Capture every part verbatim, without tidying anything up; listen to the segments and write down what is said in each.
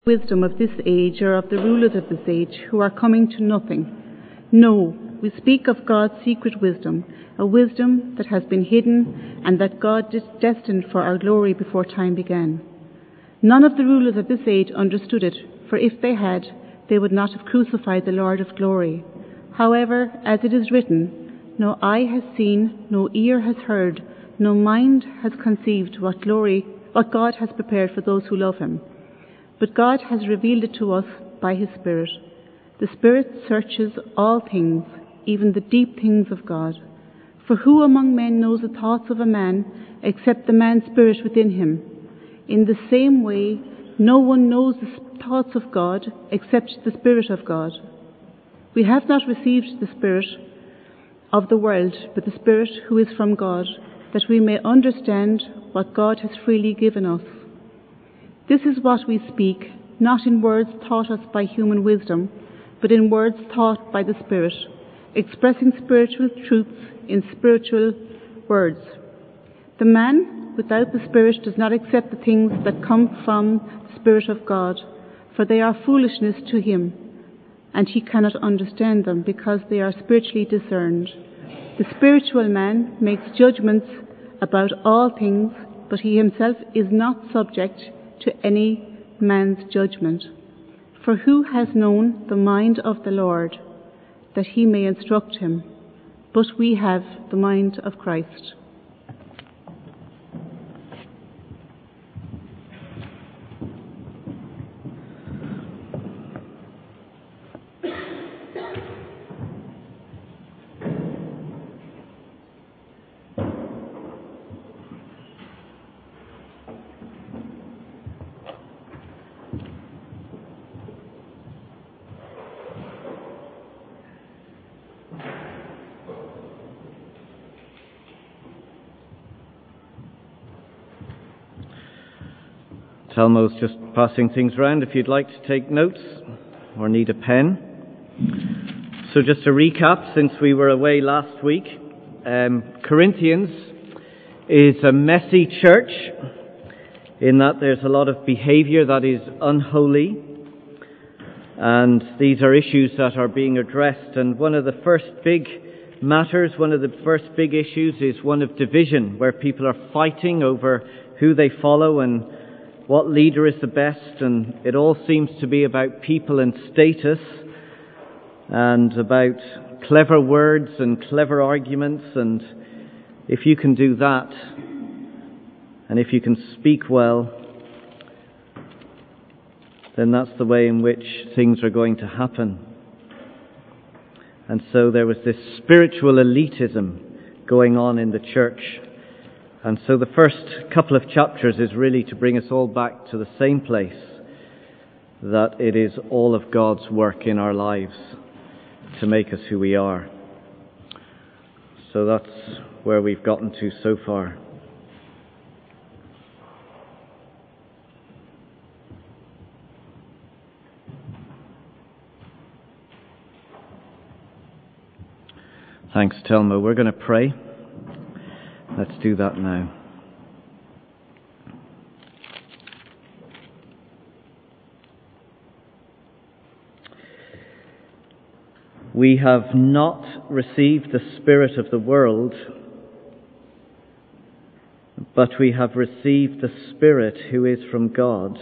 wisdom of this age or of the rulers of this age who are coming to nothing. No, we speak of God's secret wisdom, a wisdom that has been hidden and that God destined for our glory before time began. None of the rulers of this age understood it, for if they had, they would not have crucified the Lord of glory. However, as it is written, no eye has seen, no ear has heard, no mind has conceived what glory, what God has prepared for those who love him. But God has revealed it to us by his Spirit. The Spirit searches all things, even the deep things of God. For who among men knows the thoughts of a man except the man's spirit within him? In the same way, no one knows the thoughts of God except the Spirit of God. We have not received the Spirit of the world, but the Spirit who is from God, that we may understand what God has freely given us. This is what we speak, not in words taught us by human wisdom, but in words taught by the Spirit, expressing spiritual truths in spiritual words. The man without the Spirit does not accept the things that come from the Spirit of God, for they are foolishness to him, and he cannot understand them because they are spiritually discerned. The spiritual man makes judgments about all things, but he himself is not subject to any man's judgment. For who has known the mind of the Lord, that he may instruct him? But we have the mind of Christ. Telmo's just passing things around if you'd like to take notes or need a pen. So just to recap, since we were away last week, um, Corinthians is a messy church in that there's a lot of behaviour that is unholy, and these are issues that are being addressed. And one of the first big matters, one of the first big issues is one of division, where people are fighting over who they follow and what leader is the best, and it all seems to be about people and status and about clever words and clever arguments. And if you can do that, and if you can speak well, then that's the way in which things are going to happen. And so there was this spiritual elitism going on in the church. And so the first couple of chapters is really to bring us all back to the same place, that it is all of God's work in our lives to make us who we are. So that's where we've gotten to so far. Thanks, Telmo. We're going to pray. Let's do that now. We have not received the Spirit of the world, but we have received the Spirit who is from God,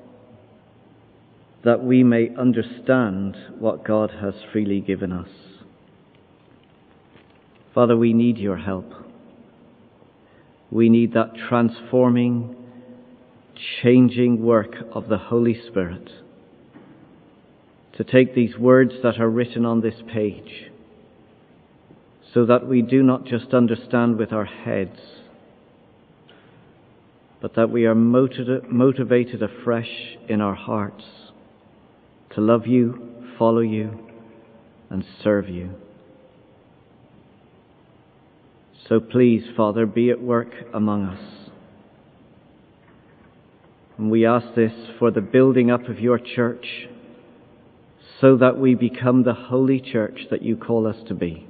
that we may understand what God has freely given us. Father, we need your help. We need that transforming, changing work of the Holy Spirit to take these words that are written on this page so that we do not just understand with our heads, but that we are motiv- motivated afresh in our hearts to love you, follow you, and serve you. So please, Father, be at work among us. And we ask this for the building up of your church, so that we become the holy church that you call us to be.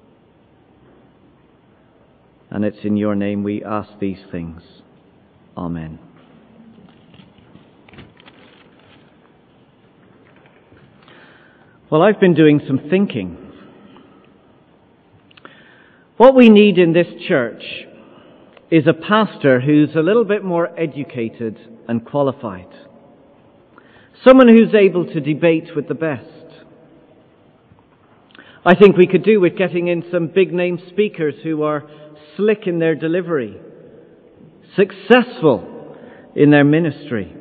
And it's in your name we ask these things. Amen. Well, I've been doing some thinking. What we need in this church is a pastor who's a little bit more educated and qualified. Someone who's able to debate with the best. I think we could do with getting in some big-name speakers who are slick in their delivery, successful in their ministry.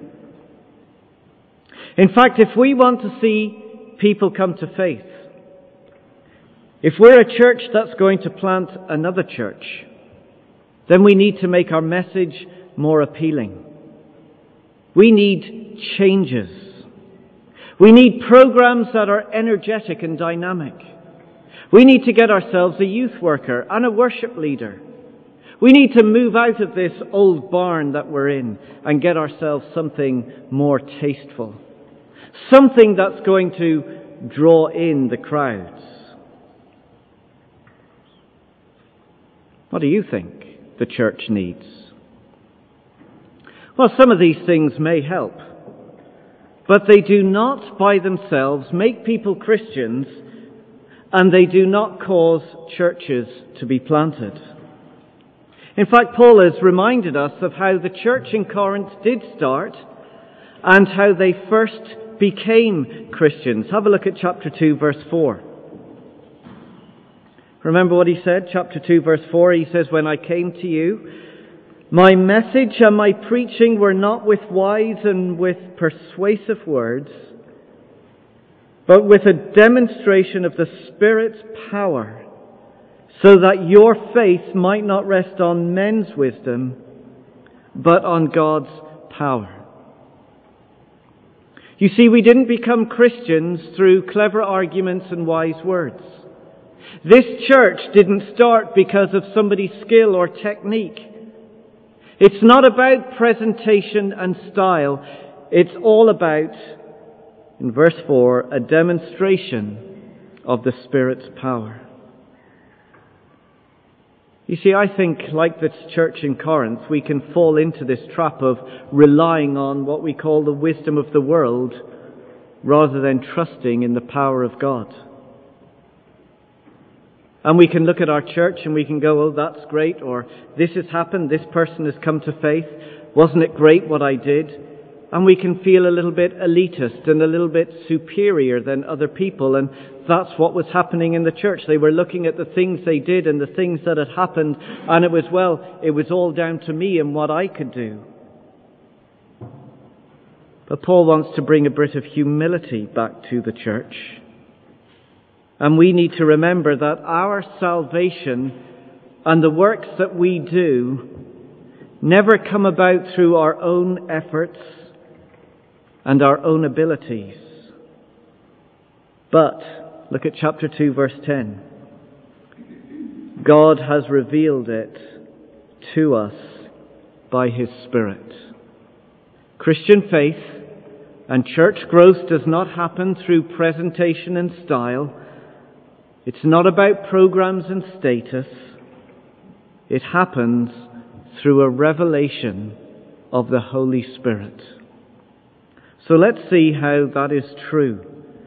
In fact, if we want to see people come to faith, if we're a church that's going to plant another church, then we need to make our message more appealing. We need changes. We need programs that are energetic and dynamic. We need to get ourselves a youth worker and a worship leader. We need to move out of this old barn that we're in and get ourselves something more tasteful. Something that's going to draw in the crowds. What do you think the church needs? Well, some of these things may help, but they do not by themselves make people Christians, and they do not cause churches to be planted. In fact, Paul has reminded us of how the church in Corinth did start and how they first became Christians. Have a look at chapter two, verse four. Remember what he said? Chapter two, verse four, he says, "When I came to you, my message and my preaching were not with wise and with persuasive words, but with a demonstration of the Spirit's power, so that your faith might not rest on men's wisdom, but on God's power." You see, we didn't become Christians through clever arguments and wise words. This church didn't start because of somebody's skill or technique. It's not about presentation and style. It's all about, in verse four, a demonstration of the Spirit's power. You see, I think, like this church in Corinth, we can fall into this trap of relying on what we call the wisdom of the world rather than trusting in the power of God. And we can look at our church and we can go, "Oh, that's great," or "This has happened, this person has come to faith. Wasn't it great what I did?" And we can feel a little bit elitist and a little bit superior than other people. And that's what was happening in the church. They were looking at the things they did and the things that had happened, and it was, well, it was all down to me and what I could do. But Paul wants to bring a bit of humility back to the church. And we need to remember that our salvation and the works that we do never come about through our own efforts and our own abilities. But, look at chapter two, verse ten. God has revealed it to us by His Spirit. Christian faith and church growth does not happen through presentation and style. It's not about programs and status. It happens through a revelation of the Holy Spirit. So let's see how that is true.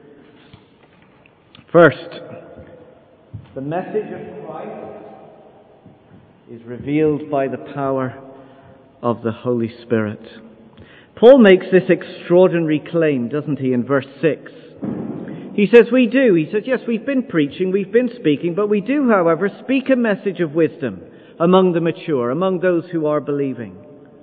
First, the message of Christ is revealed by the power of the Holy Spirit. Paul makes this extraordinary claim, doesn't he, in verse six? He says, we do. He says, yes, we've been preaching, we've been speaking, but we do, however, speak a message of wisdom among the mature, among those who are believing.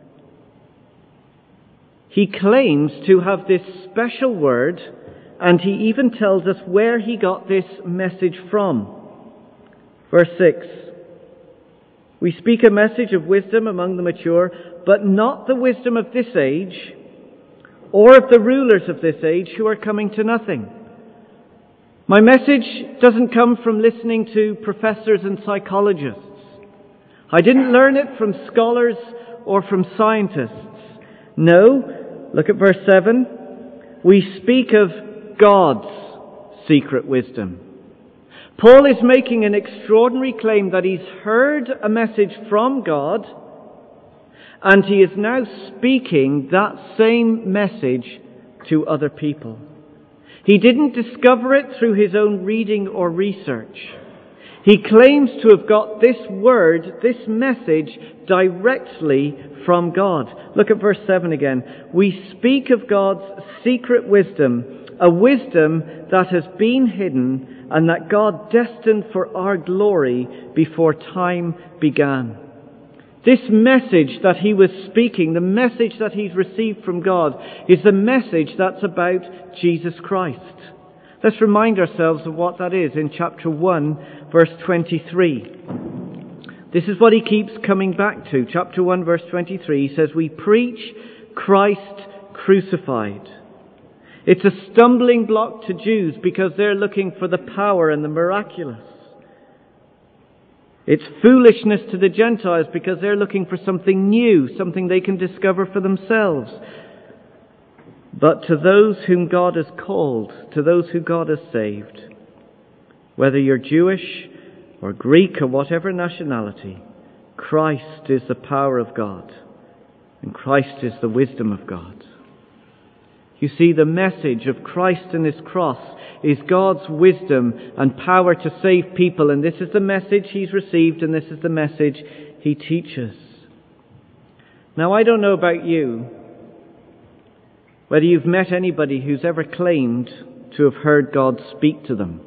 He claims to have this special word, and he even tells us where he got this message from. Verse six, we speak a message of wisdom among the mature, but not the wisdom of this age, or of the rulers of this age who are coming to nothing. My message doesn't come from listening to professors and psychologists. I didn't learn it from scholars or from scientists. No, look at verse seven. We speak of God's secret wisdom. Paul is making an extraordinary claim that he's heard a message from God, and he is now speaking that same message to other people. He didn't discover it through his own reading or research. He claims to have got this word, this message, directly from God. Look at verse seven again. We speak of God's secret wisdom, a wisdom that has been hidden and that God destined for our glory before time began. This message that he was speaking, the message that he's received from God, is the message that's about Jesus Christ. Let's remind ourselves of what that is in chapter one, verse twenty-three. This is what he keeps coming back to. Chapter one, verse twenty-three, he says, we preach Christ crucified. It's a stumbling block to Jews because they're looking for the power and the miraculous. It's foolishness to the Gentiles because they're looking for something new, something they can discover for themselves. But to those whom God has called, to those who God has saved, whether you're Jewish or Greek or whatever nationality, Christ is the power of God, and Christ is the wisdom of God. You see, the message of Christ and his cross is God's wisdom and power to save people, and this is the message he's received, and this is the message he teaches. Now, I don't know about you, whether you've met anybody who's ever claimed to have heard God speak to them.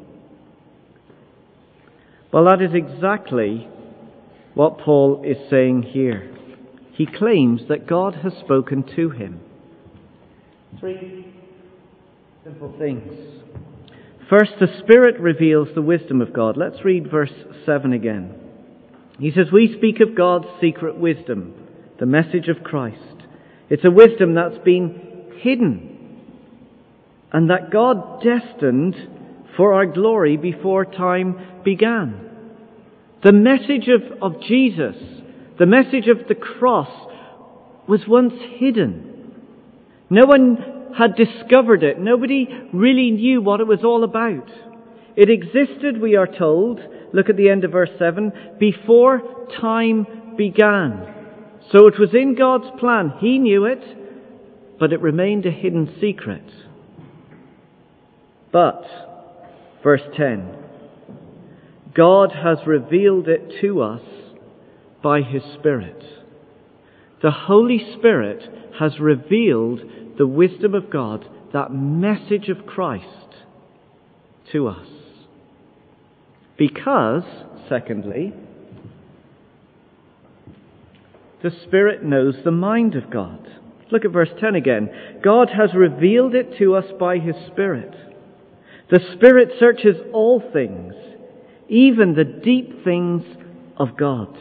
Well, that is exactly what Paul is saying here. He claims that God has spoken to him. Three simple things. First, the Spirit reveals the wisdom of God. Let's read verse seven again. He says, we speak of God's secret wisdom, the message of Christ. It's a wisdom that's been hidden, and that God destined for our glory before time began. The message of, of Jesus, the message of the cross, was once hidden. No one had discovered it. Nobody really knew what it was all about. It existed, we are told, look at the end of verse seven, before time began. So it was in God's plan. He knew it, but it remained a hidden secret. But, verse ten, God has revealed it to us by his Spirit. The Holy Spirit has revealed the wisdom of God, that message of Christ, to us. Because, secondly, the Spirit knows the mind of God. Look at verse ten again. God has revealed it to us by his Spirit. The Spirit searches all things, even the deep things of God.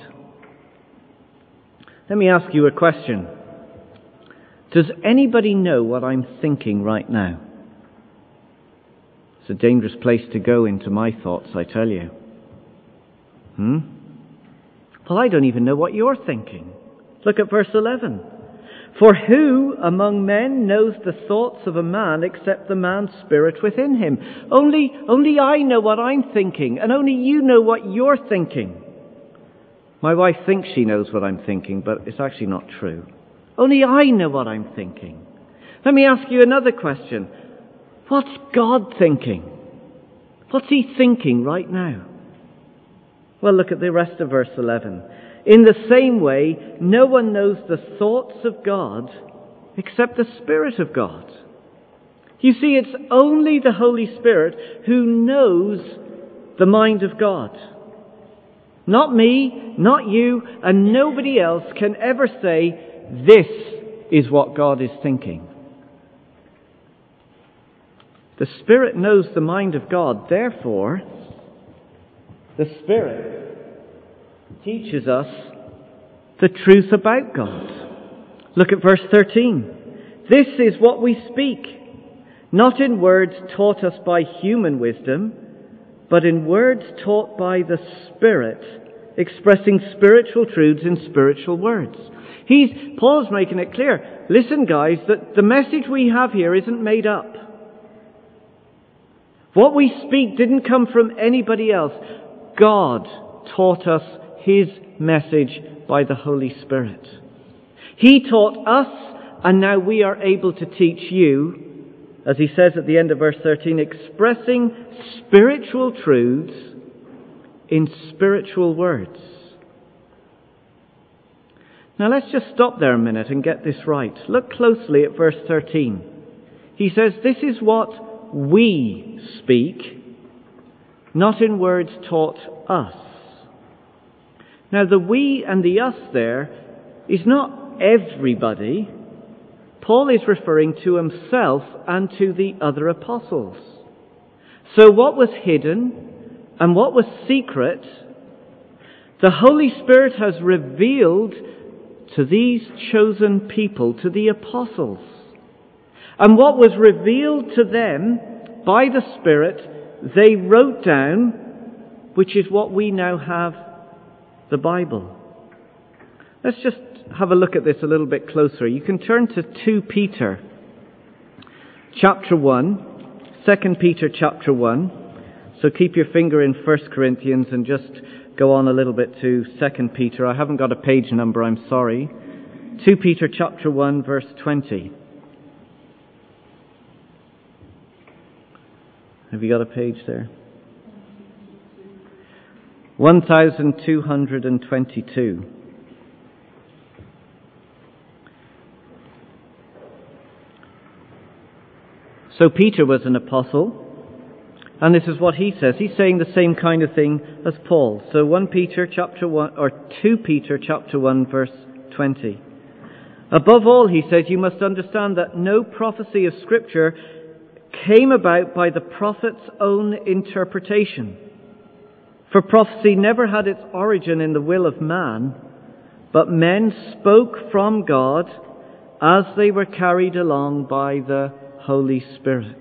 Let me ask you a question. Does anybody know what I'm thinking right now? It's a dangerous place to go into my thoughts, I tell you. Hmm? Well, I don't even know what you're thinking. Look at verse eleven. For who among men knows the thoughts of a man except the man's spirit within him? Only, only I know what I'm thinking, and only you know what you're thinking. My wife thinks she knows what I'm thinking, but it's actually not true. Only I know what I'm thinking. Let me ask you another question. What's God thinking? What's he thinking right now? Well, look at the rest of verse eleven. In the same way, no one knows the thoughts of God except the Spirit of God. You see, it's only the Holy Spirit who knows the mind of God. Not me, not you, and nobody else can ever say, this is what God is thinking. The Spirit knows the mind of God. Therefore, the Spirit teaches us the truth about God. Look at verse thirteen. This is what we speak, not in words taught us by human wisdom, but in words taught by the Spirit, expressing spiritual truths in spiritual words. He's, Paul's making it clear. Listen, guys, that the message we have here isn't made up. What we speak didn't come from anybody else. God taught us his message by the Holy Spirit. He taught us, and now we are able to teach you as he says at the end of verse thirteen, expressing spiritual truths in spiritual words. Now let's just stop there a minute and get this right. Look closely at verse thirteen. He says, this is what we speak, not in words taught us. Now the we and the us there is not everybody. Paul is referring to himself and to the other apostles. So what was hidden and what was secret, the Holy Spirit has revealed to these chosen people, to the apostles. And what was revealed to them by the Spirit, they wrote down, which is what we now have, the Bible. Let's just have a look at this a little bit closer. You can turn to Second Peter chapter one, Second Peter chapter one. So keep your finger in First Corinthians and just go on a little bit to Second Peter. I haven't got a page number, I'm sorry. Second Peter chapter one, verse twenty. Have you got a page there? one thousand two hundred twenty-two. So Peter was an apostle. And this is what he says. He's saying the same kind of thing as Paul. So First Peter chapter one, or Second Peter chapter one, verse twenty. Above all, he says, you must understand that no prophecy of Scripture came about by the prophet's own interpretation. For prophecy never had its origin in the will of man, but men spoke from God as they were carried along by the Holy Spirit.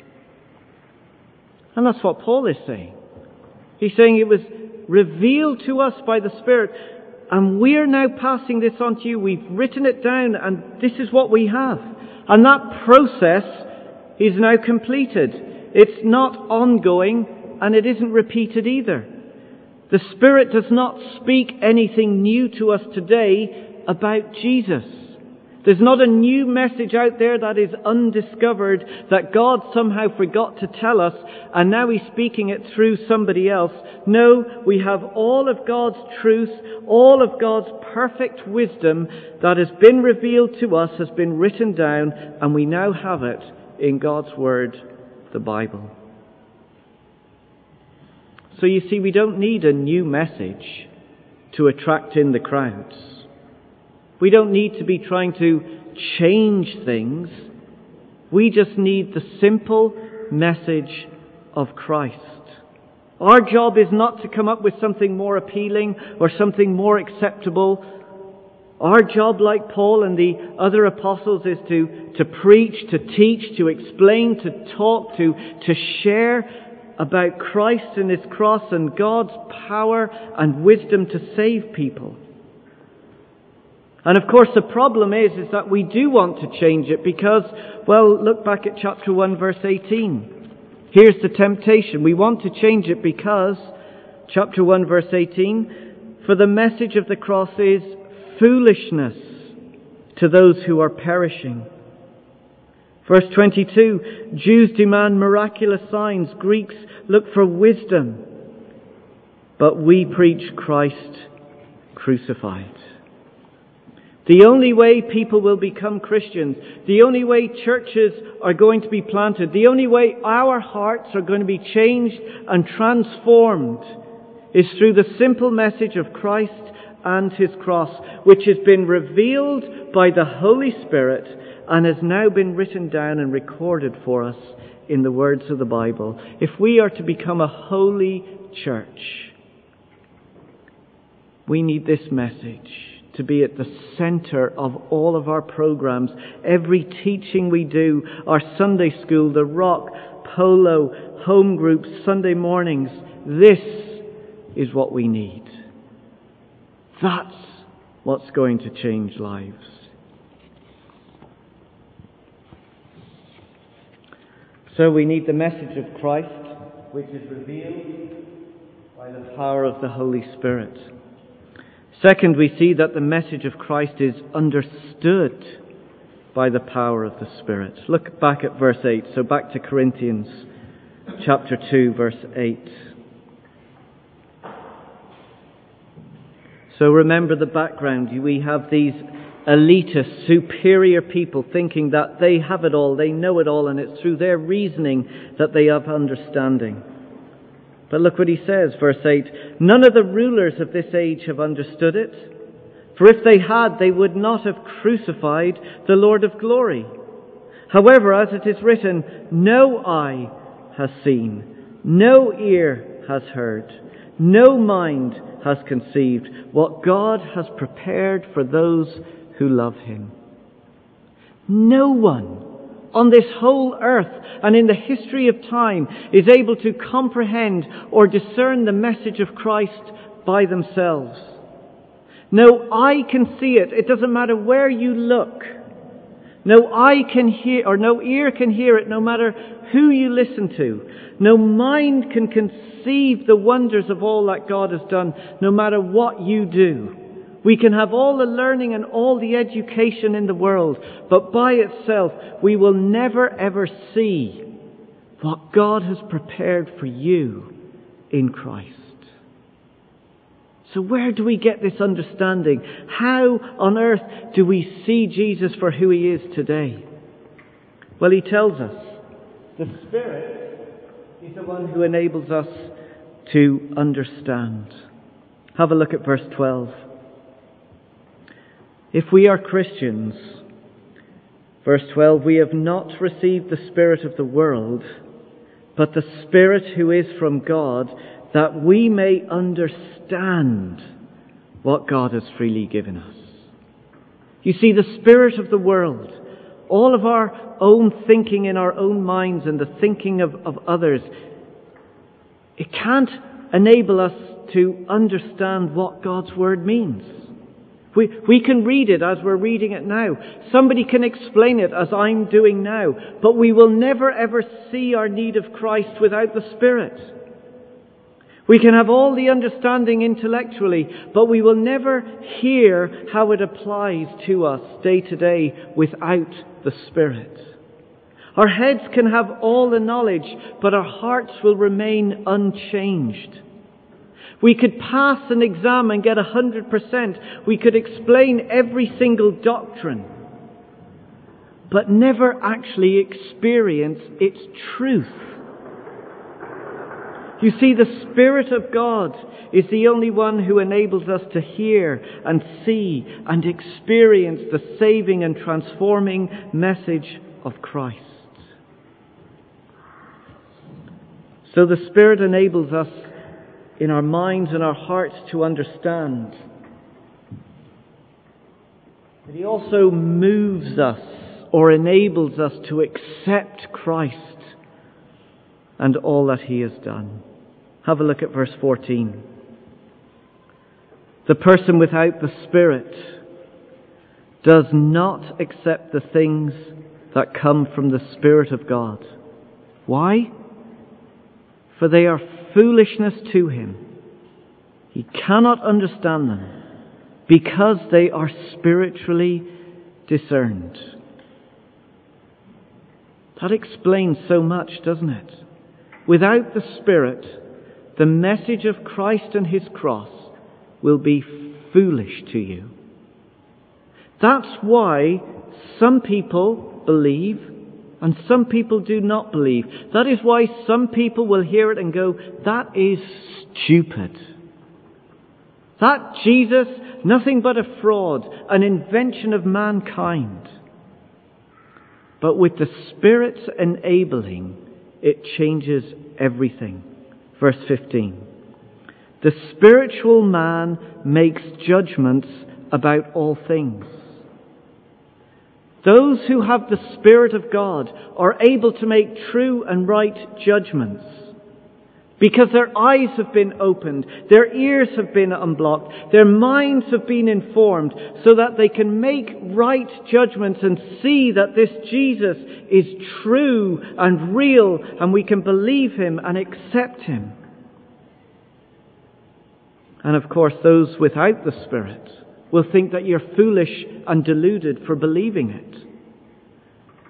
And that's what Paul is saying. He's saying it was revealed to us by the Spirit, and we're now passing this on to you. We've written it down, and this is what we have. And that process is now completed. It's not ongoing, and it isn't repeated either. The Spirit does not speak anything new to us today about Jesus. There's not a new message out there that is undiscovered, that God somehow forgot to tell us, and now He's speaking it through somebody else. No, we have all of God's truth, all of God's perfect wisdom that has been revealed to us, has been written down, and we now have it in God's Word, the Bible. So you see, we don't need a new message to attract in the crowds. We don't need to be trying to change things. We just need the simple message of Christ. Our job is not to come up with something more appealing or something more acceptable. Our job, like Paul and the other apostles, is to, to preach, to teach, to explain, to talk, to, to share about Christ and His cross and God's power and wisdom to save people. And of course the problem is, is that we do want to change it because, well, look back at chapter one, verse eighteen. Here's the temptation. We want to change it because, chapter one, verse eighteen, for the message of the cross is foolishness to those who are perishing. Verse twenty-two, Jews demand miraculous signs, Greeks look for wisdom, but we preach Christ crucified. The only way people will become Christians, the only way churches are going to be planted, the only way our hearts are going to be changed and transformed is through the simple message of Christ and His cross, which has been revealed by the Holy Spirit and has now been written down and recorded for us in the words of the Bible. If we are to become a holy church, we need this message to be at the center of all of our programs, every teaching we do, our Sunday school, the Rock, Polo, home groups, Sunday mornings. This is what we need. That's what's going to change lives. So we need the message of Christ, which is revealed by the power of the Holy Spirit. Second, we see that the message of Christ is understood by the power of the Spirit. Look back at verse eight. So back to Corinthians chapter two, verse eight. So remember the background. We have these elitist, superior people thinking that they have it all, they know it all, and it's through their reasoning that they have understanding. But look what he says, verse eight. None of the rulers of this age have understood it. For if they had, they would not have crucified the Lord of glory. However, as it is written, no eye has seen, no ear has heard, no mind has conceived what God has prepared for those who love him. No one on this whole earth and in the history of time is able to comprehend or discern the message of Christ by themselves. No eye can see it. It doesn't matter where you look. No eye can hear, or no ear can hear it, no matter who you listen to. No mind can conceive the wonders of all that God has done, no matter what you do. We can have all the learning and all the education in the world, but by itself we will never ever see what God has prepared for you in Christ. So where do we get this understanding? How on earth do we see Jesus for who he is today? Well, he tells us the Spirit is the one who enables us to understand. Have a look at verse twelve. If we are Christians, verse twelve, we have not received the spirit of the world, but the Spirit who is from God, that we may understand what God has freely given us. You see, the spirit of the world, all of our own thinking in our own minds and the thinking of, of others, it can't enable us to understand what God's Word means. We, we can read it as we're reading it now. Somebody can explain it as I'm doing now. But we will never ever see our need of Christ without the Spirit. We can have all the understanding intellectually, but we will never hear how it applies to us day to day without the Spirit. Our heads can have all the knowledge, but our hearts will remain unchanged. We could pass an exam and get a hundred percent. We could explain every single doctrine, but never actually experience its truth. You see, the Spirit of God is the only one who enables us to hear and see and experience the saving and transforming message of Christ. So the Spirit enables us in our minds and our hearts to understand. But He also moves us or enables us to accept Christ and all that He has done. Have a look at verse fourteen. The person without the Spirit does not accept the things that come from the Spirit of God. Why? For they are foolishness to him. He cannot understand them because they are spiritually discerned. That explains so much, doesn't it? Without the Spirit, the message of Christ and His cross will be foolish to you. That's why some people believe and some people do not believe. That is why some people will hear it and go, that is stupid. That Jesus, nothing but a fraud, an invention of mankind. But with the Spirit's enabling, it changes everything. Verse fifteen. The spiritual man makes judgments about all things. Those who have the Spirit of God are able to make true and right judgments because their eyes have been opened, their ears have been unblocked, their minds have been informed so that they can make right judgments and see that this Jesus is true and real and we can believe Him and accept Him. And of course, those without the Spirit will think that you're foolish and deluded for believing it.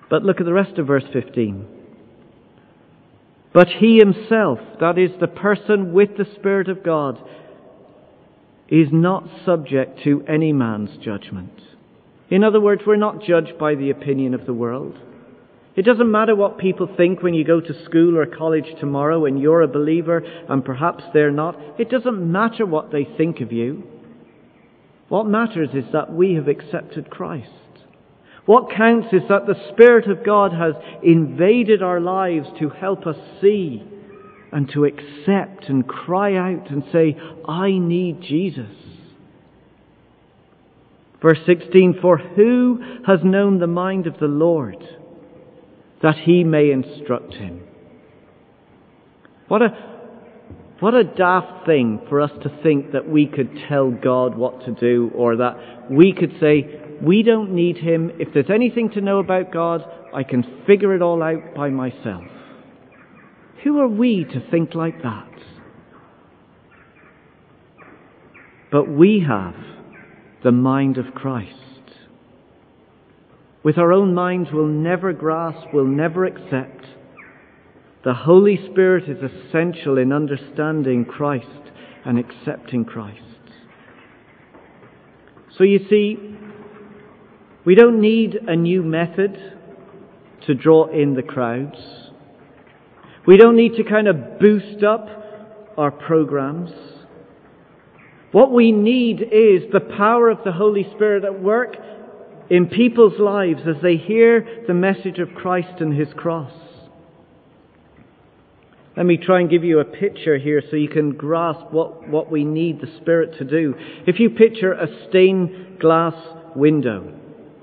But look at the rest of verse fifteen. But he himself, that is the person with the Spirit of God, is not subject to any man's judgment. In other words, we're not judged by the opinion of the world. It doesn't matter what people think when you go to school or college tomorrow and you're a believer and perhaps they're not. It doesn't matter what they think of you. What matters is that we have accepted Christ. What counts is that the Spirit of God has invaded our lives to help us see and to accept and cry out and say, I need Jesus. Verse sixteen, for who has known the mind of the Lord, that he may instruct him? What a, what a daft thing for us to think that we could tell God what to do, or that we could say, we don't need him. If there's anything to know about God, I can figure it all out by myself. Who are we to think like that? But we have the mind of Christ. With our own minds, we'll never grasp, we'll never accept. The Holy Spirit is essential in understanding Christ and accepting Christ. So you see, we don't need a new method to draw in the crowds. We don't need to kind of boost up our programs. What we need is the power of the Holy Spirit at work in people's lives as they hear the message of Christ and his cross. Let me try and give you a picture here so you can grasp what, what we need the Spirit to do. If you picture a stained glass window,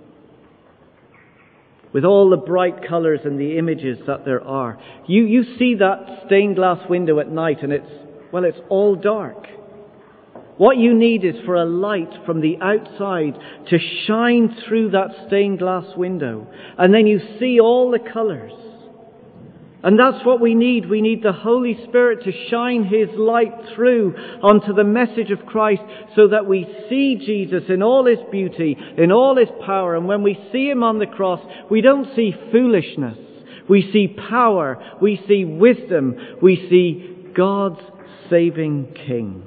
with all the bright colours and the images that there are. You, you see that stained glass window at night and it's, well, it's all dark. What you need is for a light from the outside to shine through that stained glass window. And then you see all the colours. And that's what we need. We need the Holy Spirit to shine his light through onto the message of Christ so that we see Jesus in all his beauty, in all his power. And when we see him on the cross, we don't see foolishness. We see power. We see wisdom. We see God's saving King.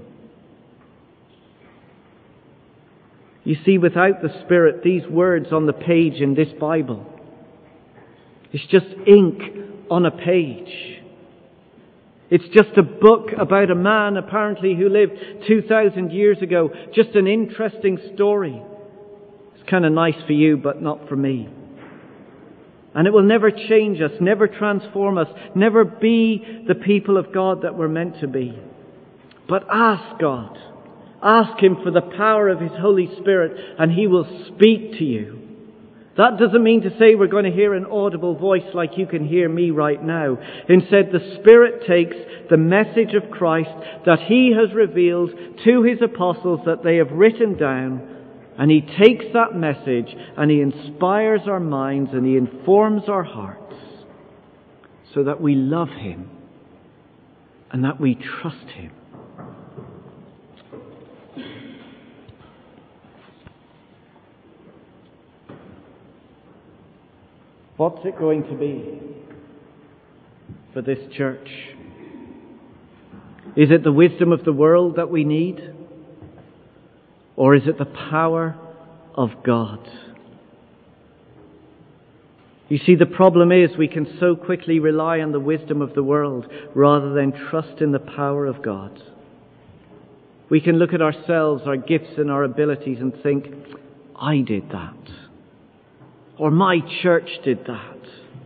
You see, without the Spirit, these words on the page in this Bible, it's just ink on a page. It's just a book about a man apparently who lived two thousand years ago. Just an interesting story. It's kind of nice for you, but not for me. And it will never change us, never transform us, never be the people of God that we're meant to be. But ask God. Ask him for the power of his Holy Spirit and he will speak to you. That doesn't mean to say we're going to hear an audible voice like you can hear me right now. Instead, the Spirit takes the message of Christ that he has revealed to his apostles that they have written down, and he takes that message and he inspires our minds and he informs our hearts so that we love him and that we trust him. What's it going to be for this church? Is it the wisdom of the world that we need? Or is it the power of God? You see, the problem is we can so quickly rely on the wisdom of the world rather than trust in the power of God. We can look at ourselves, our gifts and our abilities and think, I did that. Or my church did that.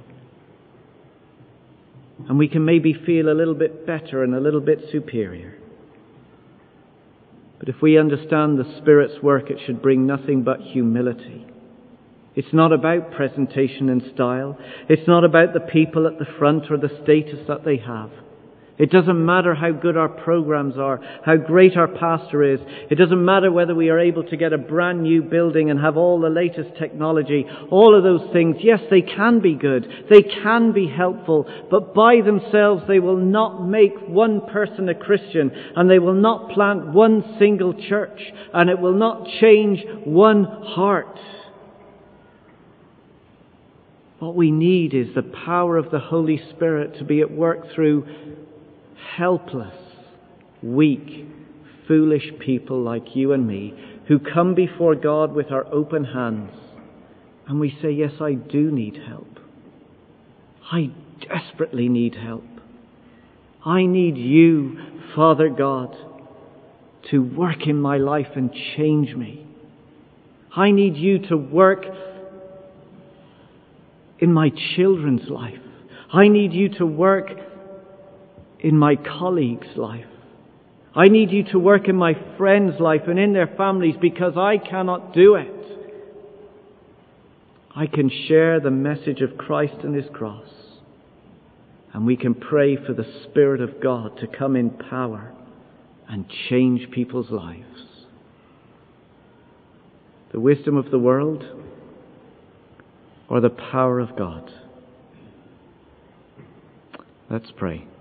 And we can maybe feel a little bit better and a little bit superior. But if we understand the Spirit's work, it should bring nothing but humility. It's not about presentation and style. It's not about the people at the front or the status that they have. It doesn't matter how good our programs are, how great our pastor is. It doesn't matter whether we are able to get a brand new building and have all the latest technology. All of those things, yes, they can be good. They can be helpful. But by themselves, they will not make one person a Christian. And they will not plant one single church. And it will not change one heart. What we need is the power of the Holy Spirit to be at work through helpless, weak, foolish people like you and me who come before God with our open hands and we say, yes, I do need help. I desperately need help. I need you, Father God, to work in my life and change me. I need you to work in my children's life. I need you to work in my colleagues' life. I need you to work in my friends' life and in their families, because I cannot do it. I can share the message of Christ and His cross, and we can pray for the Spirit of God to come in power and change people's lives. The wisdom of the world or the power of God? Let's pray.